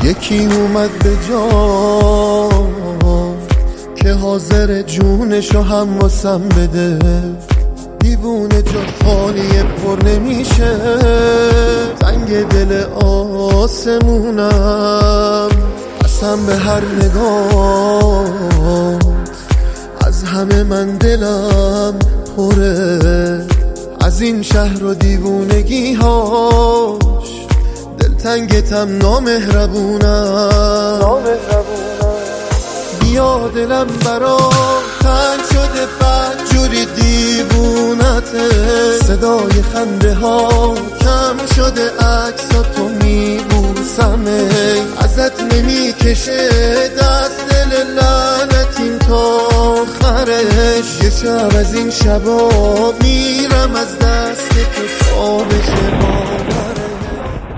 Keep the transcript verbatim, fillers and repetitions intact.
یکی اومد به جا که حاضر جونشو هم واسم بده، دیوونه جا خالیه پر نمیشه، تنگ دل آسمونم، قسم به هر نگاه، از همه من دلم پره، از این شهر و دیوونگی هاش، دلتنگتم نامهربونم. بیا دلم برا تنگ شده بد جوری دیوونته، صدای خنده ها کم شده عکساتو میبوسمه، ازت نمیکشه دست دل لعنتیم تا آخرش، یه شب از این شبا میرم از دست تو تا بشه باور.